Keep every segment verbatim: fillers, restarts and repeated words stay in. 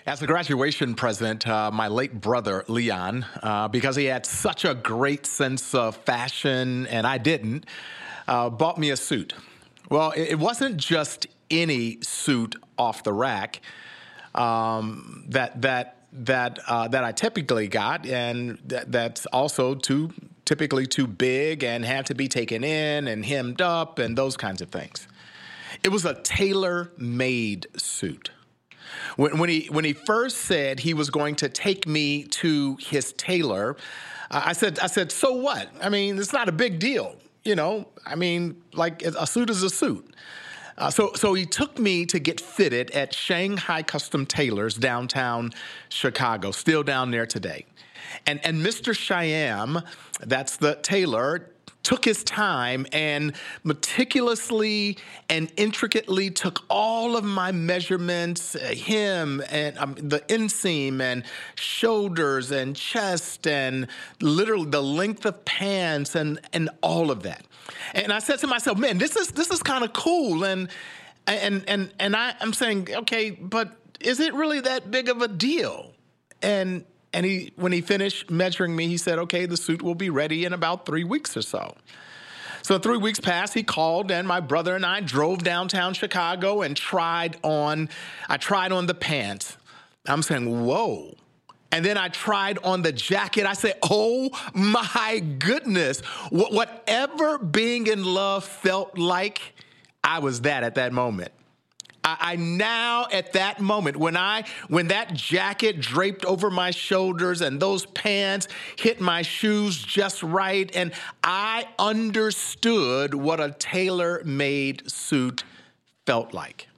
As a graduation present, uh, my late brother, Leon, uh, because he had such a great sense of fashion and I didn't, uh, bought me a suit. Well, it, it wasn't just any suit off the rack um, that that that uh, that I typically got, and that, that's also too typically too big and had to be taken in and hemmed up and those kinds of things. It was a tailor-made suit. When, when he when he first said he was going to take me to his tailor, uh, I said I said so what? I mean, it's not a big deal, you know. I mean, like a suit is a suit. Uh, so so he took me to get fitted at Shanghai Custom Tailors downtown Chicago, still down there today. And and Mister Shyam, that's the tailor, took his time and meticulously and intricately took all of my measurements, uh, him and um, the inseam and shoulders and chest and literally the length of pants and, and all of that. And I said to myself, man, this is this is kind of cool. And and and and I, I'm saying, okay, but is it really that big of a deal? And And he, when he finished measuring me, he said, okay, the suit will be ready in about three weeks or so. So three weeks passed, he called, and my brother and I drove downtown Chicago and tried on, I tried on the pants. I'm saying, whoa. And then I tried on the jacket. I said, oh my goodness. Wh- whatever being in love felt like, I was that at that moment. I now, at that moment, when I when that jacket draped over my shoulders and those pants hit my shoes just right, and I understood what a tailor-made suit felt like.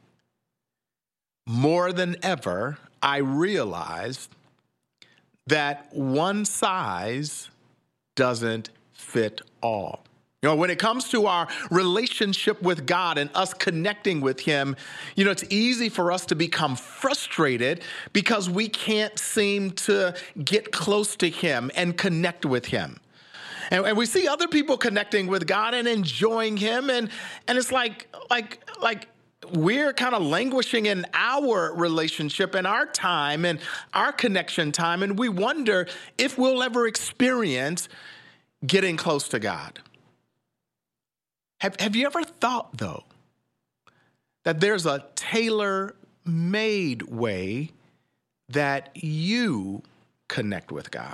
More than ever, I realized that one size doesn't fit all. You know, when it comes to our relationship with God and us connecting with Him, you know, it's easy for us to become frustrated because we can't seem to get close to Him and connect with Him. And, and we see other people connecting with God and enjoying Him, and and it's like like like we're kind of languishing in our relationship and our time and our connection time, and we wonder if we'll ever experience getting close to God. Have, have you ever thought, though, that there's a tailor-made way that you connect with God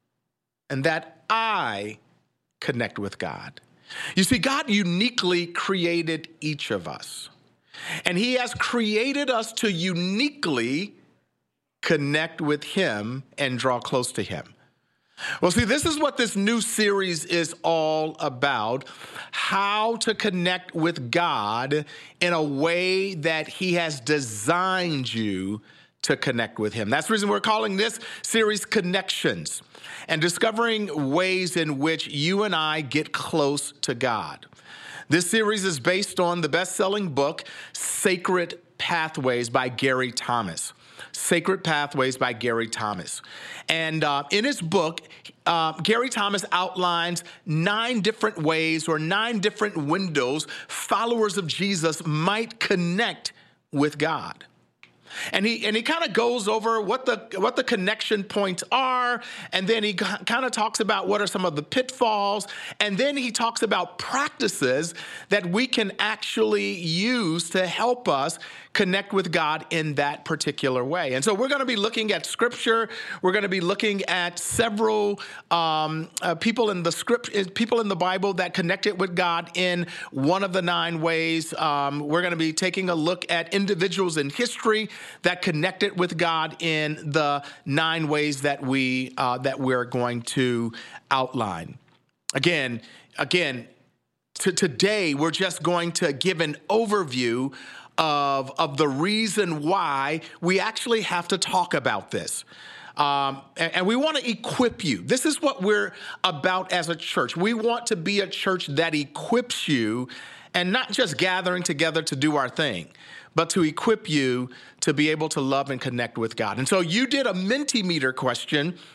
and that I connect with God? You see, God uniquely created each of us, and He has created us to uniquely connect with Him and draw close to Him. Well, see, this is what this new series is all about, how to connect with God in a way that He has designed you to connect with Him. That's the reason we're calling this series Connections, and discovering ways in which you and I get close to God. This series is based on the best-selling book, Sacred Pathways by Gary Thomas. Sacred Pathways by Gary Thomas. And uh, in his book, uh, Gary Thomas outlines nine different ways or nine different windows followers of Jesus might connect with God. And he and he kind of goes over what the what the connection points are, and then he kind of talks about what are some of the pitfalls, and then he talks about practices that we can actually use to help us connect with God in that particular way. And so we're going to be looking at Scripture. We're going to be looking at several um, uh, people in the script, people in the Bible that connected with God in one of the nine ways. Um, we're going to be taking a look at individuals in history that connected with God in the nine ways that we uh, that we're going to outline. Again, again, to today we're just going to give an overview of of the reason why we actually have to talk about this. Um, and, and we want to equip you. This is what we're about as a church. We want to be a church that equips you, and not just gathering together to do our thing, but to equip you to be able to love and connect with God. And so you did a Mentimeter question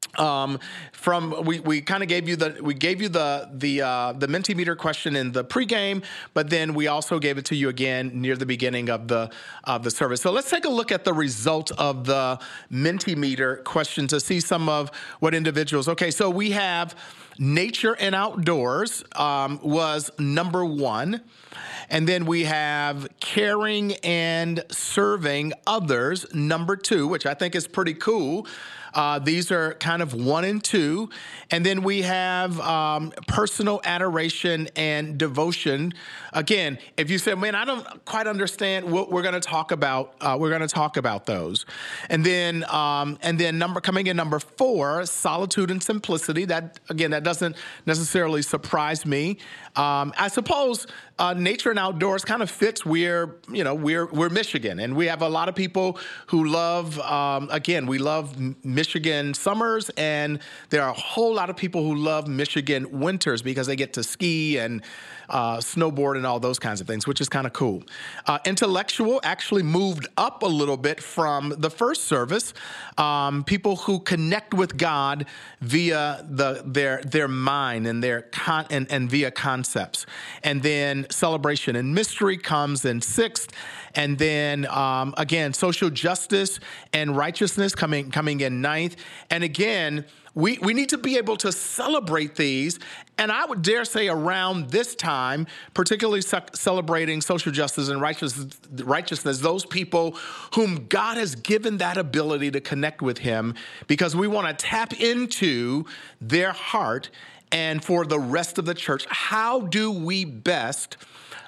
Um, from we, we kind of gave you the we gave you the the uh, the Mentimeter question in the pregame, but then we also gave it to you again near the beginning of the of the service. So let's take a look at the result of the Mentimeter question to see some of what individuals. Okay, so we have nature and outdoors um, was number one. And then we have caring and serving others, number two, which I think is pretty cool. Uh, these are kind of one and two. And then we have um, personal adoration and devotion. Again, if you say, man, I don't quite understand what we're going to talk about, uh, we're going to talk about those. And then um, and then number coming in number four, solitude and simplicity. That, again, that doesn't necessarily surprise me. Um, I suppose uh, nature and outdoors kind of fits. We're, you know, we're we're Michigan, and we have a lot of people who love. Um, again, we love Michigan summers, and there are a whole lot of people who love Michigan winters because they get to ski and uh, snowboard and all those kinds of things, which is kind of cool. Uh, intellectual actually moved up a little bit from the first service. Um, people who connect with God via the their their mind and their con and, and via concepts. And then celebration and mystery comes in sixth. And then um, again, social justice and righteousness coming coming in ninth. And again, we, we need to be able to celebrate these. And I would dare say around this time, particularly ce- celebrating social justice and righteousness, righteousness, those people whom God has given that ability to connect with him, because we want to tap into their heart. And for the rest of the church, how do we best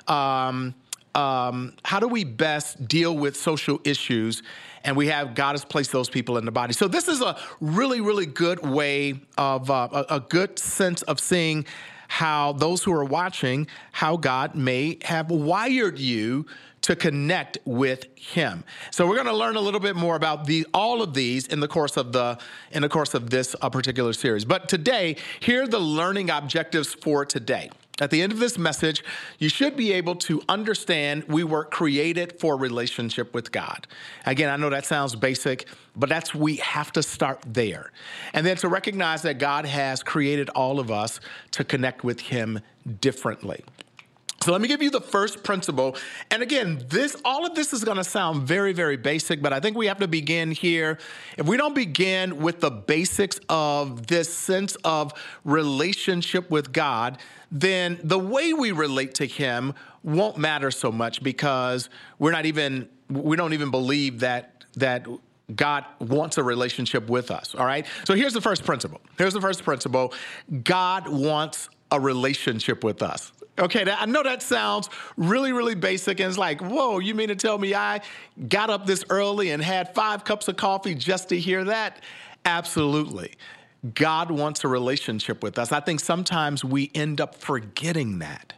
um, um, how do we best deal with social issues? And we have God has placed those people in the body. So this is a really, really good way of uh, a, a good sense of seeing how those who are watching, how God may have wired you to connect with him. So we're going to learn a little bit more about the all of these in the course of the in the course of this uh, particular series. But today, here are the learning objectives for today. At the end of this message, you should be able to understand we were created for a relationship with God. Again, I know that sounds basic, but that's we have to start there. And then to recognize that God has created all of us to connect with him differently. So let me give you the first principle. And again, this all of this is going to sound very, very basic, but I think we have to begin here. If we don't begin with the basics of this sense of relationship with God, then the way we relate to him won't matter so much, because we're not even we don't even believe that that God wants a relationship with us. All right. So here's the first principle. Here's the first principle. God wants a relationship with us. Okay, I know that sounds really, really basic, and it's like, whoa, you mean to tell me I got up this early and had five cups of coffee just to hear that? Absolutely. God wants a relationship with us. I think sometimes we end up forgetting that.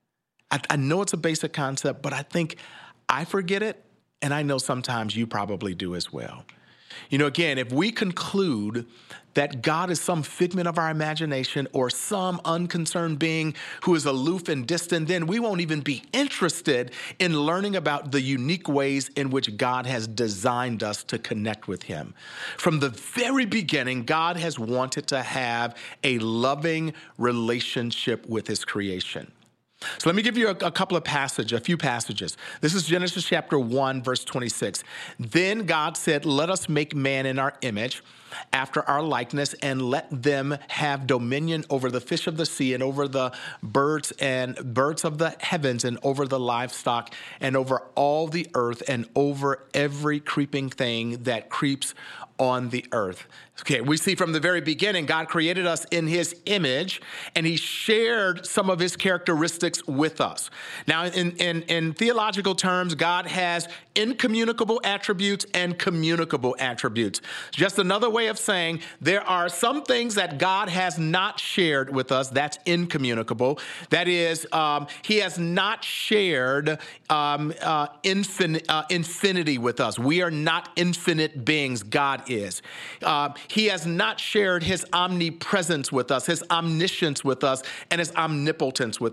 I, I know it's a basic concept, but I think I forget it, and I know sometimes you probably do as well. You know, again, if we conclude that God is some figment of our imagination or some unconcerned being who is aloof and distant, then we won't even be interested in learning about the unique ways in which God has designed us to connect with him. From the very beginning, God has wanted to have a loving relationship with his creation. So let me give you a, a couple of passages, a few passages. This is Genesis chapter one, verse twenty-six. Then God said, let us make man in our image, after our likeness, and let them have dominion over the fish of the sea and over the birds and birds of the heavens and over the livestock and over all the earth and over every creeping thing that creeps on the earth. Okay, we see from the very beginning, God created us in his image, and he shared some of his characteristics with us. Now, in, in, in theological terms, God has incommunicable attributes and communicable attributes. Just another way of saying there are some things that God has not shared with us. That's incommunicable. That is, um, he has not shared um, uh, infin- uh, infinity with us. We are not infinite beings. God is. Uh, he has not shared his omnipresence with us, his omniscience with us, and his omnipotence with us.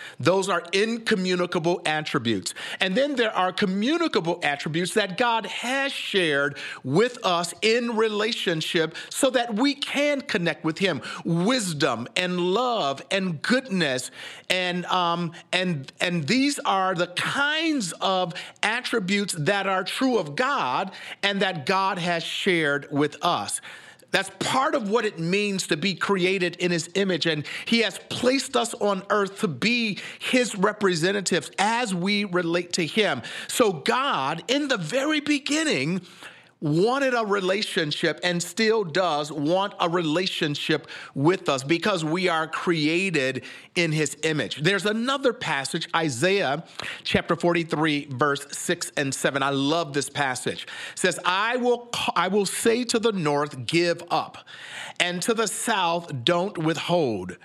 Those are incommunicable attributes. And then there are communicable attributes that God has shared with us in relationship so that we can connect with him. Wisdom and love and goodness. And, um, and, and these are the kinds of attributes that are true of God and that God has shared with us. That's part of what it means to be created in his image. And he has placed us on earth to be his representatives as we relate to him. So God, in the very beginning, wanted a relationship and still does want a relationship with us because we are created in his image. There's another passage, Isaiah chapter forty-three, verse six and seven. I love this passage. It says, I will, I will say to the north, give up, and to the south, don't withhold.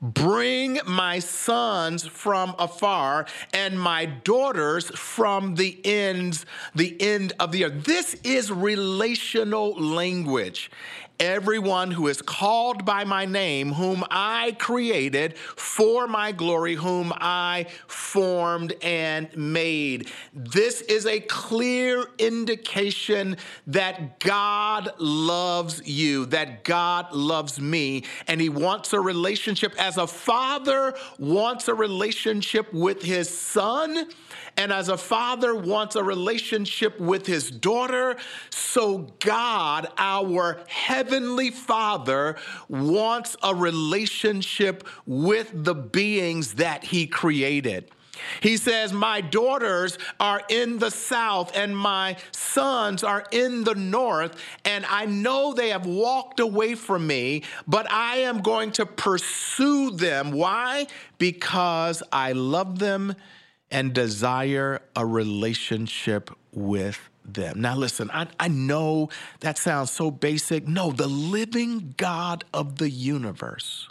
Bring my sons from afar and my daughters from the ends, the end of the earth. This is relational language. Everyone who is called by my name, whom I created for my glory, whom I formed and made. This is a clear indication that God loves you, that God loves me, and he wants a relationship as a father wants a relationship with his son, and as a father wants a relationship with his daughter. So God, our Heavenly Father, wants a relationship with the beings that he created. He says, my daughters are in the south and my sons are in the north, and I know they have walked away from me, but I am going to pursue them. Why? Because I love them and desire a relationship with them. Now listen, I, I know that sounds so basic. No, the living God of the universe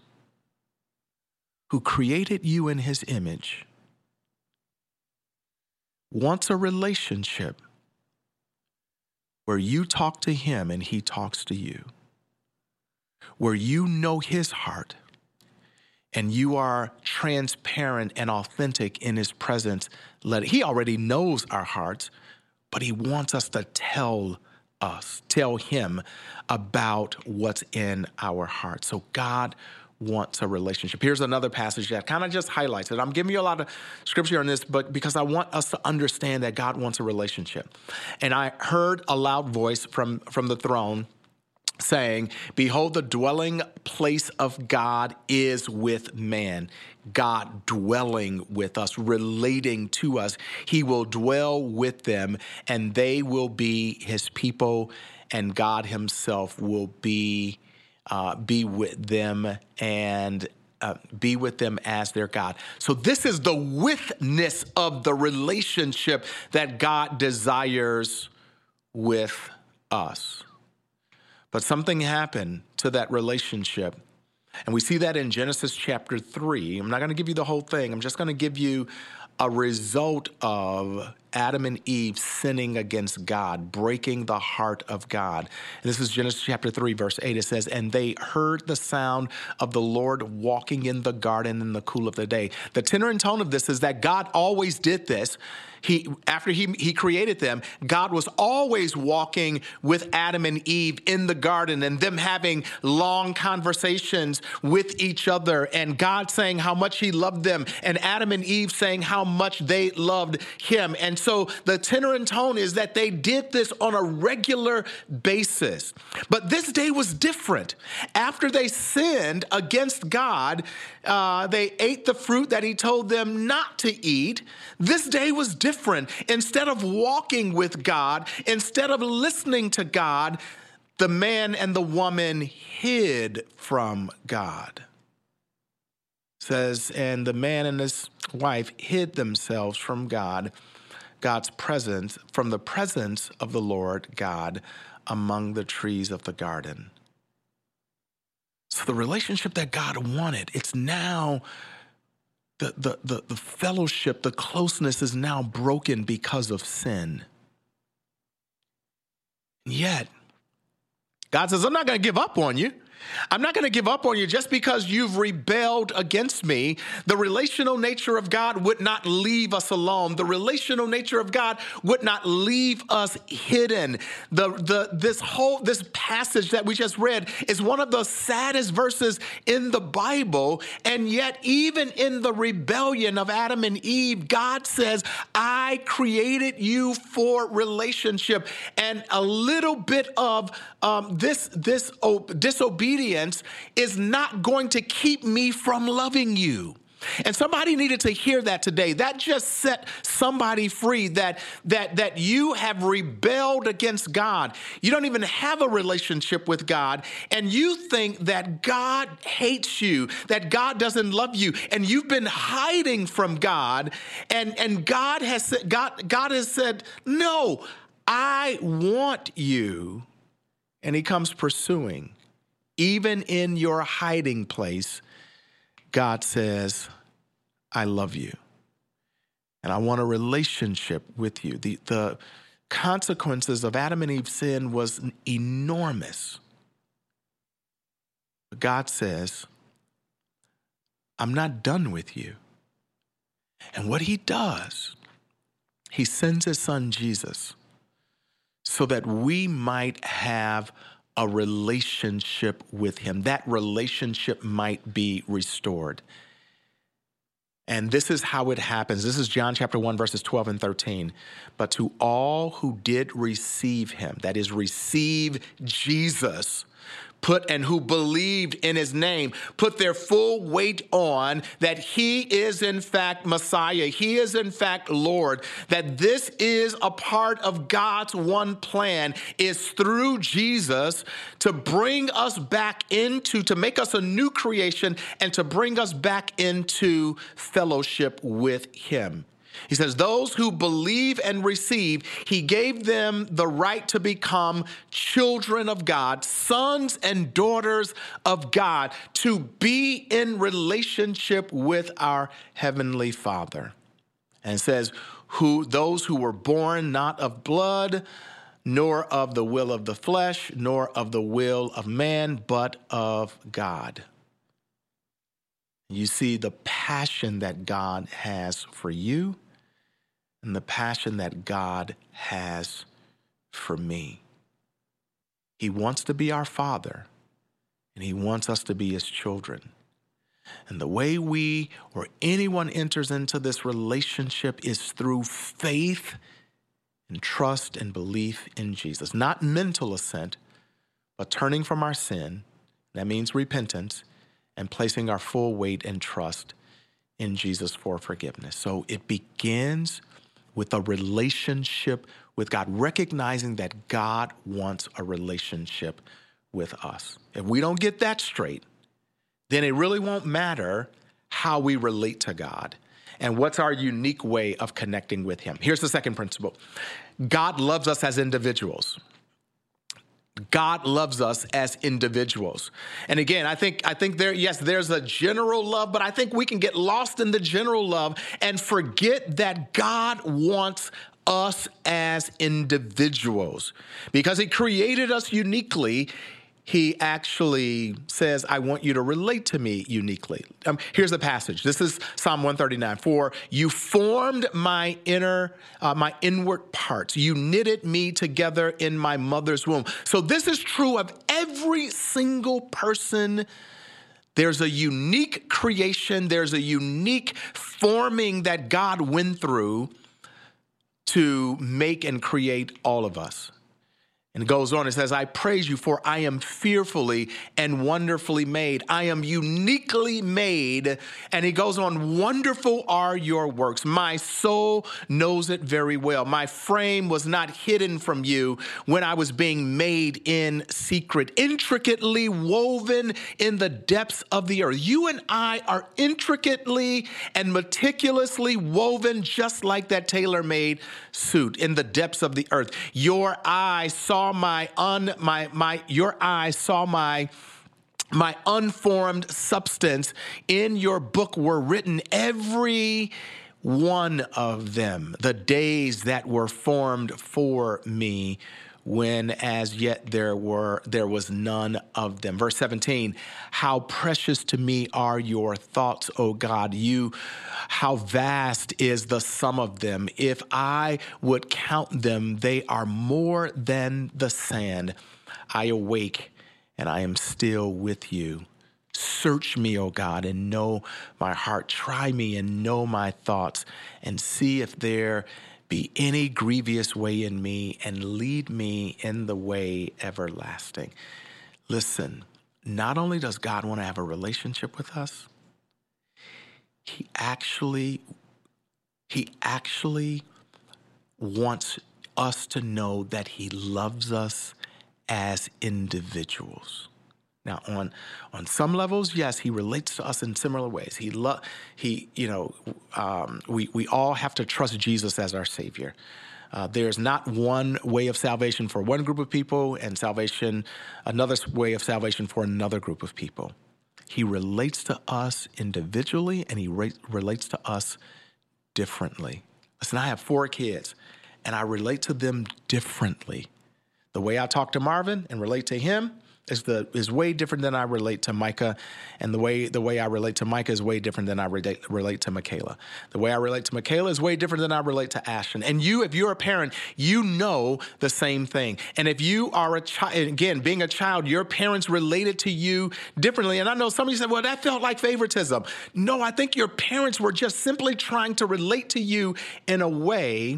who created you in his image wants a relationship where you talk to him and he talks to you, where you know his heart and you are transparent and authentic in his presence. Let He already knows our hearts, but he wants us to tell us, tell him about what's in our hearts. So God wants a relationship. Here's another passage that kind of just highlights it. I'm giving you a lot of scripture on this, but because I want us to understand that God wants a relationship. And I heard a loud voice from, from the throne saying, behold, the dwelling place of God is with man. God dwelling with us, relating to us. He will dwell with them, and they will be his people, and God himself will be uh, be with them and uh, be with them as their God. So this is the withness of the relationship that God desires with us. But something happened to that relationship. And we see that in Genesis chapter three. I'm not going to give you the whole thing. I'm just going to give you a result of Adam and Eve sinning against God, breaking the heart of God. And this is Genesis chapter three, verse eight. It says, and they heard the sound of the Lord walking in the garden in the cool of the day. The tenor and tone of this is that God always did this. He, after he, he created them, God was always walking with Adam and Eve in the garden and them having long conversations with each other, and God saying how much he loved them and Adam and Eve saying how much they loved him. And so the tenor and tone is that they did this on a regular basis. But this day was different. After they sinned against God, uh, they ate the fruit that he told them not to eat. This day was different. Instead of walking with God, instead of listening to God, the man and the woman hid from God. It says, and the man and his wife hid themselves from God, God's presence, from the presence of the Lord God among the trees of the garden. So the relationship that God wanted, it's now The, the, the, the fellowship, the closeness is now broken because of sin. And yet, God says, I'm not going to give up on you. I'm not going to give up on you just because you've rebelled against me. The relational nature of God would not leave us alone. The relational nature of God would not leave us hidden. The, the, this whole, this passage that we just read is one of the saddest verses in the Bible. And yet, even in the rebellion of Adam and Eve, God says, I created you for relationship. And a little bit of um, this, this oh, disobedience is not going to keep me from loving you. And somebody needed to hear that today. That just set somebody free, that that that you have rebelled against God. You don't even have a relationship with God, and you think that God hates you, that God doesn't love you, and you've been hiding from God, and, and God has said, God, God has said, no, I want you. And he comes pursuing. Even in your hiding place, God says, I love you. And I want a relationship with you. The, the consequences of Adam and Eve's sin was enormous. But God says, I'm not done with you. And what he does, he sends his son Jesus so that we might have a relationship with him. That relationship might be restored. And this is how it happens. This is John chapter one, verses twelve and thirteen. But to all who did receive him, that is, receive Jesus, put and who believed in his name, put their full weight on that he is in fact Messiah. He is in fact Lord, that this is a part of God's one plan, is through Jesus to bring us back into, to make us a new creation and to bring us back into fellowship with him. He says, those who believe and receive, he gave them the right to become children of God, sons and daughters of God, to be in relationship with our Heavenly Father. And it says, who those who were born not of blood, nor of the will of the flesh, nor of the will of man, but of God. You see the passion that God has for you, and the passion that God has for me. He wants to be our Father, and he wants us to be his children. And the way we or anyone enters into this relationship is through faith and trust and belief in Jesus. Not mental assent, but turning from our sin. That means repentance, and placing our full weight and trust in Jesus for forgiveness. So it begins with a relationship with God, recognizing that God wants a relationship with us. If we don't get that straight, then it really won't matter how we relate to God and what's our unique way of connecting with him. Here's the second principle. God loves us as individuals. God loves us as individuals. And again, I think I think there, yes, there's a general love, but I think we can get lost in the general love and forget that God wants us as individuals. Because he created us uniquely, he actually says, I want you to relate to me uniquely. Um, here's the passage. This is Psalm one thirty-nine. For you formed my inner, uh, my inward parts. You knitted me together in my mother's womb. So this is true of every single person. There's a unique creation. There's a unique forming that God went through to make and create all of us. And it goes on, it says, I praise you, for I am fearfully and wonderfully made. I am uniquely made. And he goes on, wonderful are your works. My soul knows it very well. My frame was not hidden from you when I was being made in secret, intricately woven in the depths of the earth. You and I are intricately and meticulously woven, just like that tailor-made suit in the depths of the earth. Your eye saw my un my my your eyes saw my my unformed substance. In your book were written, every one of them, the days that were formed for me when as yet there were there was none of them. Verse seventeen, how precious to me are your thoughts, O God. You, how vast is the sum of them. If I would count them, they are more than the sand. I awake and I am still with you. Search me, O God, and know my heart. Try me and know my thoughts, and see if there be any grievous way in me, and lead me in the way everlasting. Listen, not only does God want to have a relationship with us, he actually, he actually wants us to know that he loves us as individuals. Now, on on some levels, yes, he relates to us in similar ways. He lo- he, you know, um, we we all have to trust Jesus as our Savior. Uh, there's not one way of salvation for one group of people, and salvation, another way of salvation for another group of people. He relates to us individually, and he re- relates to us differently. Listen, I have four kids, and I relate to them differently. The way I talk to Marvin and relate to him is the is way different than I relate to Micah, and the way the way I relate to Micah is way different than I relate relate to Michaela. The way I relate to Michaela is way different than I relate to Ashton. And you, if you're a parent, you know the same thing. And if you are a child, again, being a child, your parents related to you differently. And I know somebody said, "Well, that felt like favoritism." No, I think your parents were just simply trying to relate to you in a way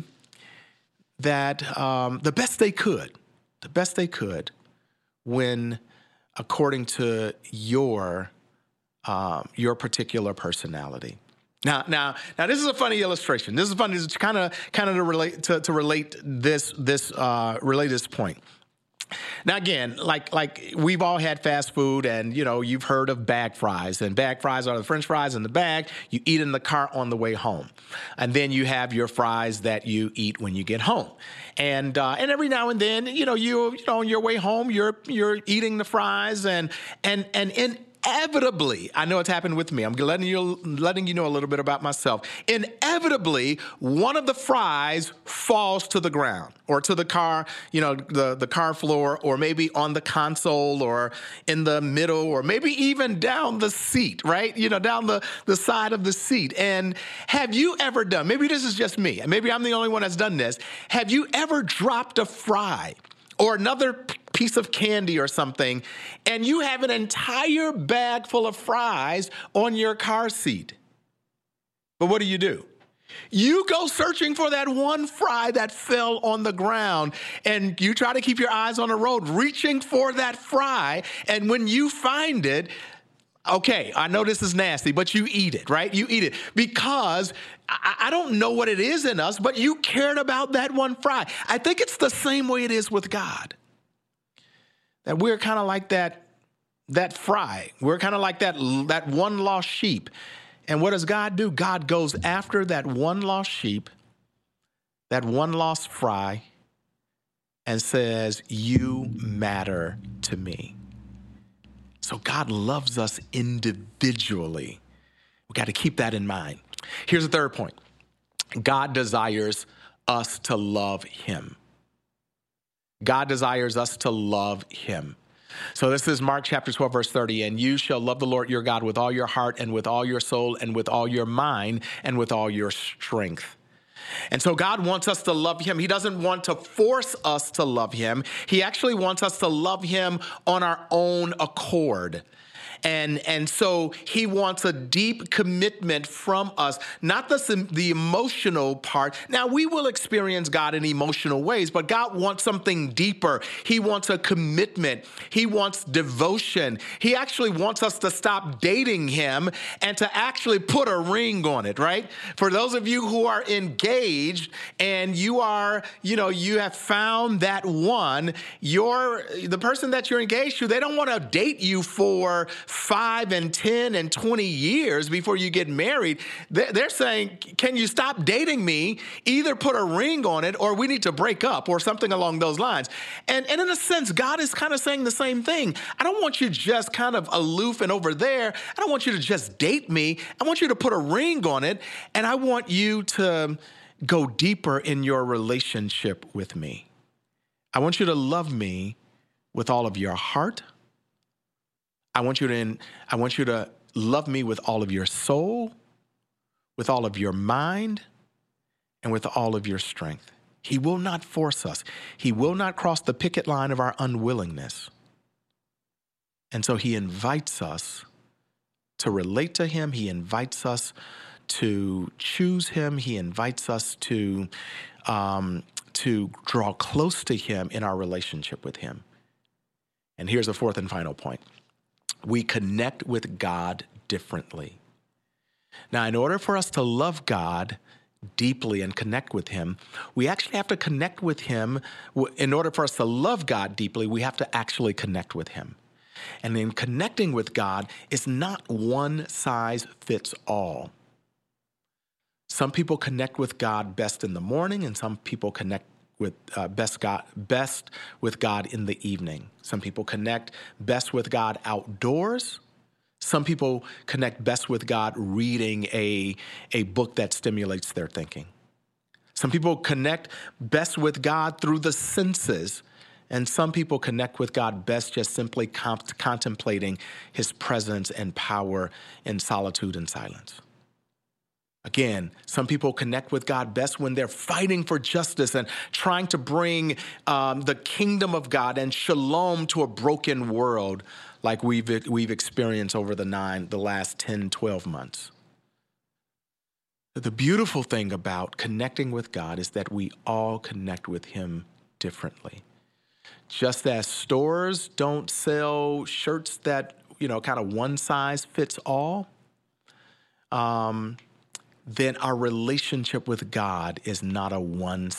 that um, the best they could, the best they could. When, according to your um, your particular personality. Now, now, now, this is a funny illustration. This is funny. This is kind of kind of to relate to, to relate this this uh, relate this point. Now, again, like like we've all had fast food, and, you know, you've heard of bag fries, and bag fries are the French fries in the bag you eat in the car on the way home. And then you have your fries that you eat when you get home. And uh, and every now and then, you know, you you know, on your way home, you're you're eating the fries, and and and in Inevitably, I know it's happened with me. I'm letting you letting you know a little bit about myself. Inevitably, one of the fries falls to the ground or to the car, you know, the, the car floor, or maybe on the console or in the middle, or maybe even down the seat, right? You know, down the, the side of the seat. And have you ever done, maybe this is just me, and maybe I'm the only one that's done this. Have you ever dropped a fry or another piece of candy or something, and you have an entire bag full of fries on your car seat? But what do you do? You go searching for that one fry that fell on the ground, and you try to keep your eyes on the road, reaching for that fry. And when you find it, okay, I know this is nasty, but you eat it, right? You eat it because I, I don't know what it is in us, but you cared about that one fry. I think it's the same way it is with God. That we're kind of like that, that fry. We're kind of like that, that one lost sheep. And what does God do? God goes after that one lost sheep, that one lost fry, and says, "You matter to me." So God loves us individually. We got to keep that in mind. Here's the third point. God desires us to love him. God desires us to love him. So this is Mark chapter twelve, verse thirty. "And you shall love the Lord your God with all your heart and with all your soul and with all your mind and with all your strength." And so God wants us to love him. He doesn't want to force us to love him. He actually wants us to love him on our own accord. And, and so he wants a deep commitment from us, not the, the emotional part. Now, we will experience God in emotional ways, but God wants something deeper. He wants a commitment. He wants devotion. He actually wants us to stop dating him and to actually put a ring on it, right? For those of you who are engaged and you are, you know, you have found that one, you're, the person that you're engaged to, they don't want to date you for five and ten and twenty years before you get married. They're saying, can you stop dating me? Either put a ring on it or we need to break up or something along those lines. And, and in a sense, God is kind of saying the same thing. I don't want you just kind of aloof and over there. I don't want you to just date me. I want you to put a ring on it. And I want you to go deeper in your relationship with me. I want you to love me with all of your heart. I want you to, I want you to love me with all of your soul, with all of your mind, and with all of your strength. He will not force us. He will not cross the picket line of our unwillingness. And so he invites us to relate to him. He invites us to choose him. He invites us to, um, to draw close to him in our relationship with him. And here's a fourth and final point. We connect with God differently. Now, in order for us to love God deeply and connect with him, we actually have to connect with him. In order for us to love God deeply, we have to actually connect with him. And in connecting with God, it's not one size fits all. Some people connect with God best in the morning, and some people connect with uh, best God best with God in the evening. Some people connect best with God outdoors. Some people connect best with God reading a, a book that stimulates their thinking. Some people connect best with God through the senses, and some people connect with God best just simply comp- contemplating his presence and power in solitude and silence. Again, some people connect with God best when they're fighting for justice and trying to bring um, the kingdom of God and shalom to a broken world like we've we've experienced over the nine, the last ten, twelve months. The beautiful thing about connecting with God is that we all connect with him differently. Just as stores don't sell shirts that, you know, kind of one size fits all, um, then our relationship with God is not a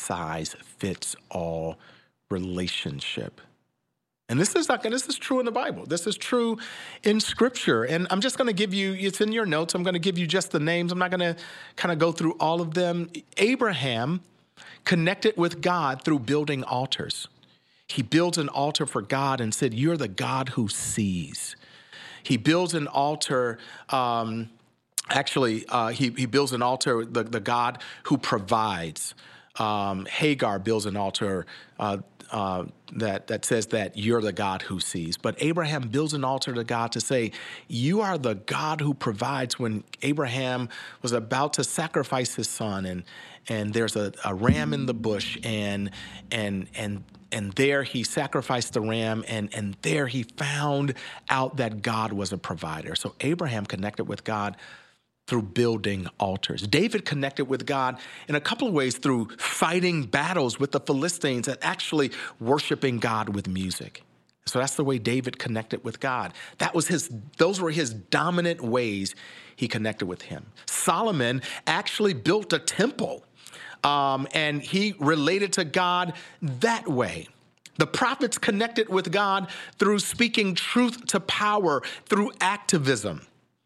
one-size-fits-all relationship. And this is not, this is true in the Bible. This is true in Scripture. And I'm just going to give you, it's in your notes, I'm going to give you just the names. I'm not going to kind of go through all of them. Abraham connected with God through building altars. He builds an altar for God and said, "You're the God who sees." He builds an altar um Actually, uh, he, he builds an altar, the, the God who provides. Um, Hagar builds an altar uh, uh, that, that says that you're the God who sees. But Abraham builds an altar to God to say, you are the God who provides. When Abraham was about to sacrifice his son, and and there's a, a ram in the bush, and and and and there he sacrificed the ram, and, and there he found out that God was a provider. So Abraham connected with God through building altars. David connected with God in a couple of ways, through fighting battles with the Philistines and actually worshiping God with music. So that's the way David connected with God. That was his, those were his dominant ways he connected with him. Solomon actually built a temple, um, and he related to God that way. The prophets connected with God through speaking truth to power, through activism.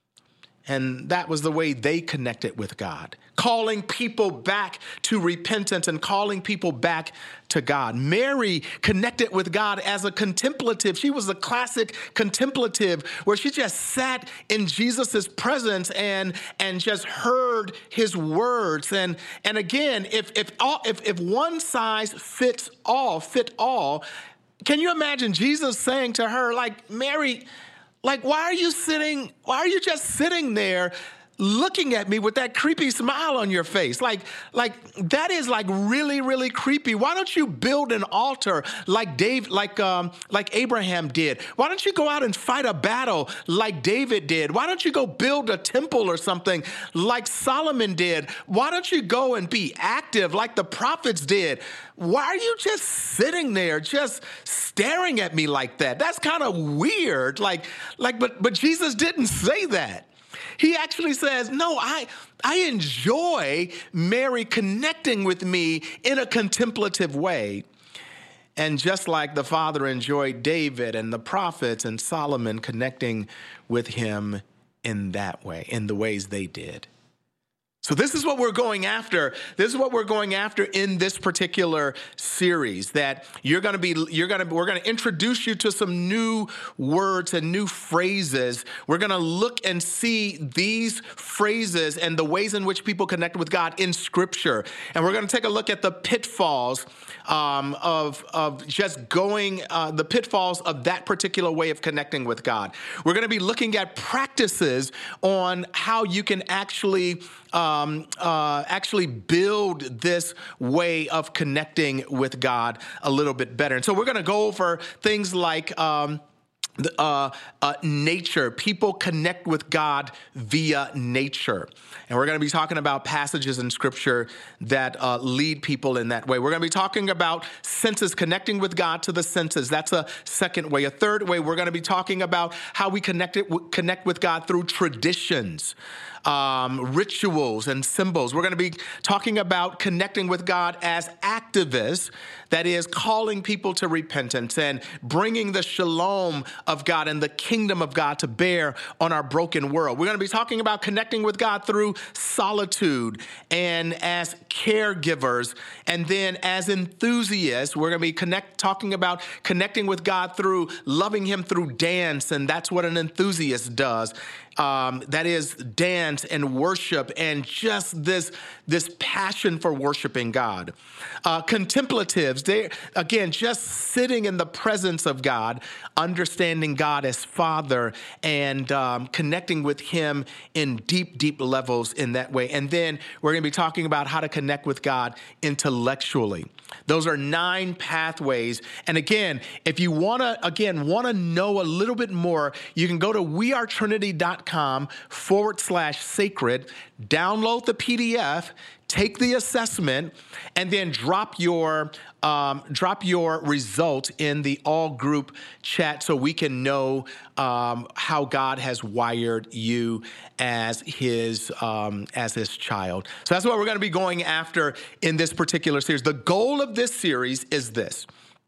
And that was the way they connected with God, calling people back to repentance and calling people back to God. Mary connected with God as a contemplative. She was a classic contemplative where she just sat in Jesus's presence and, and just heard his words. And, and again, if, if, all, if, if one size fits all, fit all, can you imagine Jesus saying to her, like, Mary, like, why are you sitting, why are you just sitting there looking at me with that creepy smile on your face? Like, like that is like really, really creepy. Why don't you build an altar like Dave, like, um, like Abraham did? Why don't you go out and fight a battle like David did? Why don't you go build a temple or something like Solomon did? Why don't you go and be active like the prophets did? Why are you just sitting there, just staring at me like that? That's kind of weird. Like, like, but, but Jesus didn't say that. He actually says, no, I, I enjoy Mary connecting with me in a contemplative way. And just like the Father enjoyed David and the prophets and Solomon connecting with him in that way, in the ways they did. So this is what we're going after. This is what we're going after in this particular series, that you're going to be, you're going to, we're going to introduce you to some new words and new phrases. We're going to look and see these phrases and the ways in which people connect with God in Scripture. And we're going to take a look at the pitfalls um, of, of just going, uh, the pitfalls of that particular way of connecting with God. We're going to be looking at practices on how you can actually Um, uh, actually build this way of connecting with God a little bit better. And so we're going to go over things like um, the, uh, uh, nature. People connect with God via nature. And we're going to be talking about passages in Scripture that uh, lead people in that way. We're going to be talking about senses, connecting with God to the senses. That's a second way. A third way, we're going to be talking about how we connect, it, connect with God through traditions. Um, rituals and symbols. We're going to be talking about connecting with God as activists, that is, calling people to repentance and bringing the shalom of God and the kingdom of God to bear on our broken world. We're going to be talking about connecting with God through solitude and as caregivers. And then as enthusiasts, we're going to be connect, talking about connecting with God through loving Him through dance, and that's what an enthusiast does. Um, that is dance and worship and just this, this passion for worshiping God. Uh, contemplatives, they, again, just sitting in the presence of God, understanding God as Father and um, connecting with Him in deep, deep levels in that way. And then we're going to be talking about how to connect with God intellectually. Those are nine pathways. And again, if you want to, again, want to know a little bit more, you can go to wearetrinity.com forward slash sacred, download the P D F, take the assessment, and then drop your um, drop your result in the all group chat so we can know um, how God has wired you as his um, as his child. So that's what we're going to be going after in this particular series. The goal of this series is this: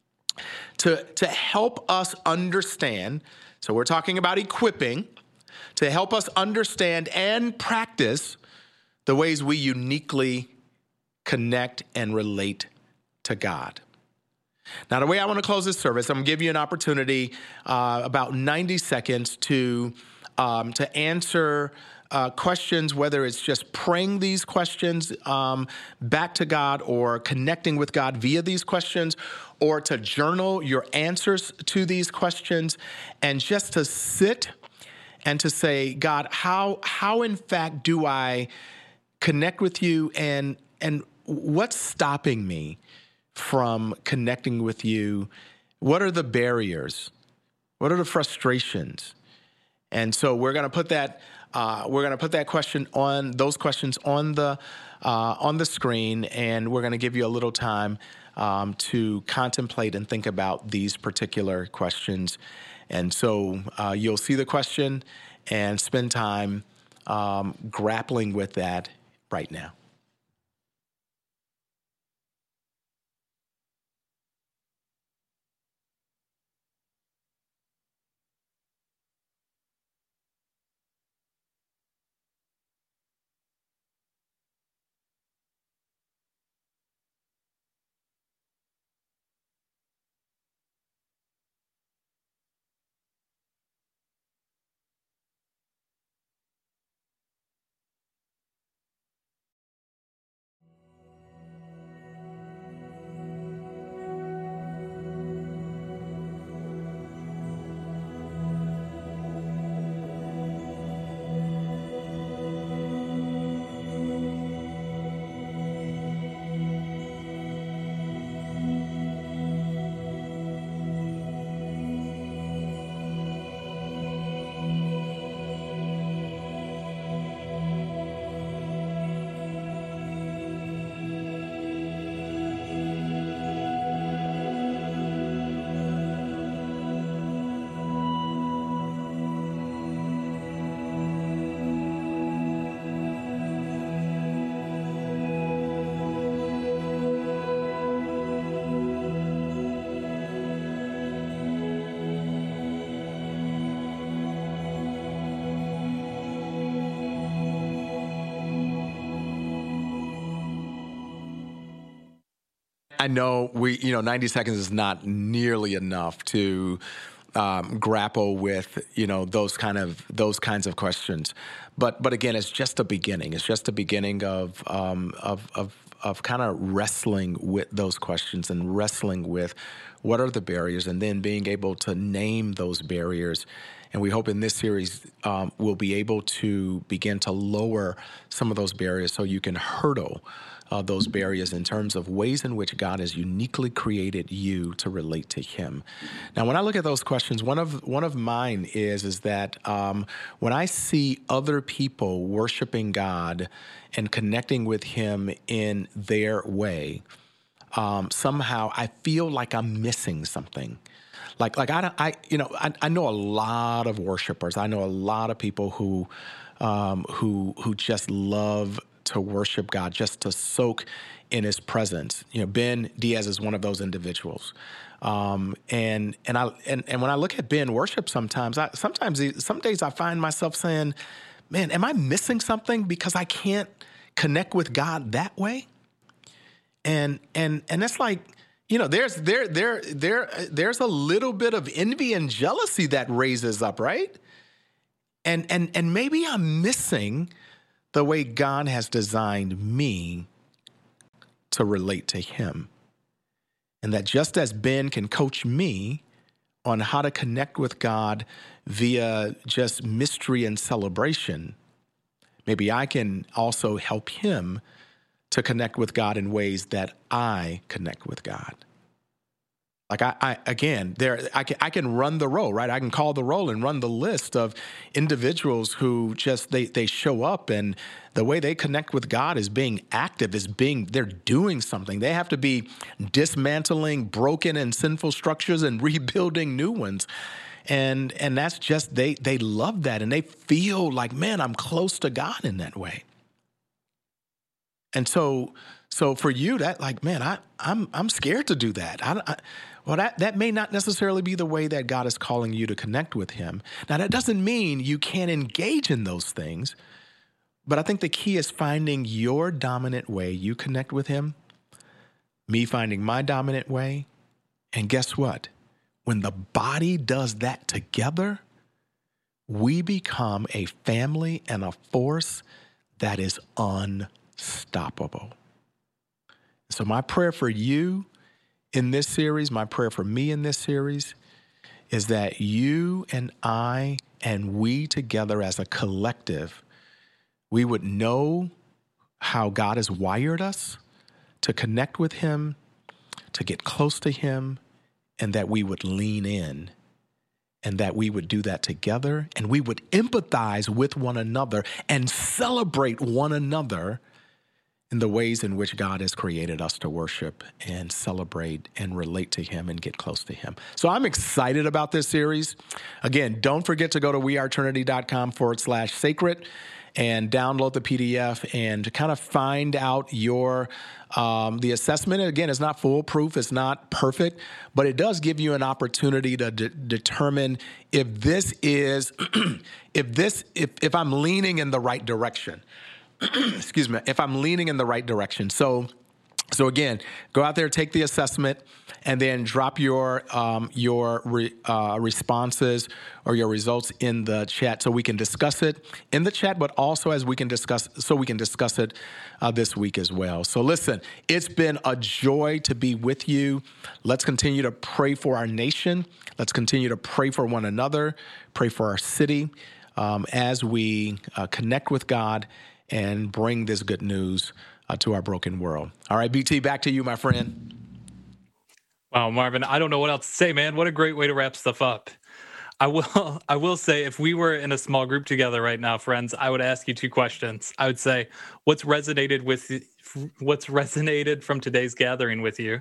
to to help us understand. So we're talking about equipping, to help us understand and practice the ways we uniquely connect and relate to God. Now, the way I want to close this service, I'm going to give you an opportunity, uh, about ninety seconds to, um, to answer uh, questions, whether it's just praying these questions um, back to God or connecting with God via these questions, or to journal your answers to these questions, and just to sit and to say, God, how, how in fact do I connect with you, and and what's stopping me from connecting with you? What are the barriers? What are the frustrations? And so we're going to put that uh, we're going to put that question on those questions on the uh, on the screen, and we're going to give you a little time um, to contemplate and think about these particular questions. And so uh, you'll see the question and spend time um, grappling with that right now. I know we, you know, ninety seconds is not nearly enough to um, grapple with, you know, those kind of those kinds of questions. But but again, it's just a beginning. It's just a beginning of um, of of of kind of wrestling with those questions and wrestling with what are the barriers, and then being able to name those barriers. And we hope in this series um, we'll be able to begin to lower some of those barriers so you can hurdle uh, those barriers in terms of ways in which God has uniquely created you to relate to Him. Now, when I look at those questions, one of one of mine is is that um, when I see other people worshiping God and connecting with Him in their way, um, somehow I feel like I'm missing something. Like, like I, don't- I, you know, I, I know a lot of worshipers. I know a lot of people who, um, who, who just love to worship God, just to soak in His presence. You know, Ben Diaz is one of those individuals. Um, and and I and, and when I look at Ben worship, sometimes, I sometimes he- some days I find myself saying, "Man, am I missing something because I can't connect with God that way?" And and and it's like, you know, there's there there there there's a little bit of envy and jealousy that raises up, right? And and and maybe I'm missing the way God has designed me to relate to Him. And that just as Ben can coach me on how to connect with God via just mystery and celebration, maybe I can also help him to connect with God in ways that I connect with God. Like I, I again, there I can I can run the roll, right? I can call the roll and run the list of individuals who just they they show up, and the way they connect with God is being active, is being they're doing something. They have to be dismantling broken and sinful structures and rebuilding new ones. And and that's just they they love that, and they feel like, man, I'm close to God in that way. And so, so for you, that like, man, I, I'm, I'm scared to do that. I, I, well, that, that may not necessarily be the way that God is calling you to connect with Him. Now, that doesn't mean you can't engage in those things, but I think the key is finding your dominant way you connect with Him, me finding my dominant way. And guess what? When the body does that together, we become a family and a force that is unstoppable. So my prayer for you in this series, my prayer for me in this series, is that you and I and we together as a collective, we would know how God has wired us to connect with Him, to get close to Him, and that we would lean in, and that we would do that together, and we would empathize with one another and celebrate one another in the ways in which God has created us to worship and celebrate and relate to Him and get close to Him. So I'm excited about this series. Again, don't forget to go to wearetrinity.com forward slash sacred and download the P D F and kind of find out your, um, the assessment. Again, it's not foolproof. It's not perfect, but it does give you an opportunity to de- determine if this is, if this, if, if I'm leaning in the right direction. Excuse me, if I'm leaning in the right direction. So, so again, go out there, take the assessment, and then drop your um, your re, uh, responses or your results in the chat so we can discuss it in the chat, but also as we can discuss, so we can discuss it uh, this week as well. So listen, it's been a joy to be with you. Let's continue to pray for our nation. Let's continue to pray for one another, pray for our city um, as we uh, connect with God and bring this good news uh, to our broken world. All right, B T, back to you, my friend. Wow, Marvin, I don't know what else to say, man. What a great way to wrap stuff up. I will I will say, if we were in a small group together right now, friends, I would ask you two questions. I would say, what's resonated with what's resonated from today's gathering with you?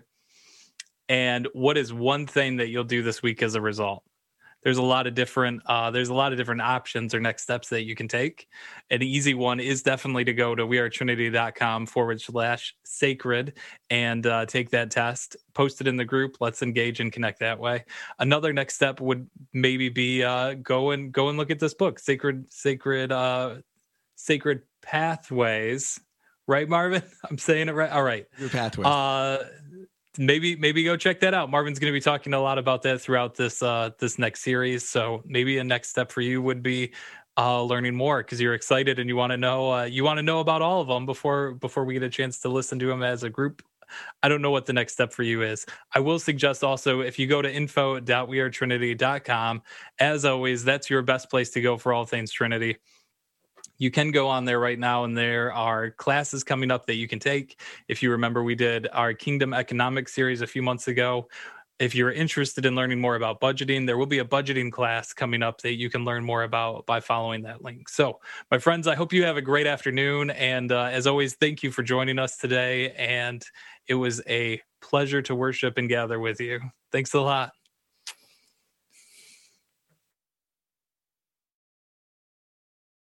And what is one thing that you'll do this week as a result? There's a lot of different uh, there's a lot of different options or next steps that you can take. An easy one is definitely to go to wearetrinity.com forward slash sacred and uh, take that test, post it in the group. Let's engage and connect that way. Another next step would maybe be uh, go and go and look at this book, Sacred Sacred uh, Sacred Pathways. Right, Marvin? I'm saying it right. All right. Your pathways. Uh, maybe maybe go check that out. Marvin's going to be talking a lot about that throughout this uh, this next series. So maybe a next step for you would be uh, learning more because you're excited and you want to know uh, you want to know about all of them before before we get a chance to listen to them as a group. I don't know what the next step for you is. I will suggest also if you go to info dot we are trinity dot com, as always, that's your best place to go for all things Trinity. You can go on there right now, and there are classes coming up that you can take. If you remember, we did our Kingdom Economics series a few months ago. If you're interested in learning more about budgeting, there will be a budgeting class coming up that you can learn more about by following that link. So, my friends, I hope you have a great afternoon. And uh, as always, thank you for joining us today. And it was a pleasure to worship and gather with you. Thanks a lot.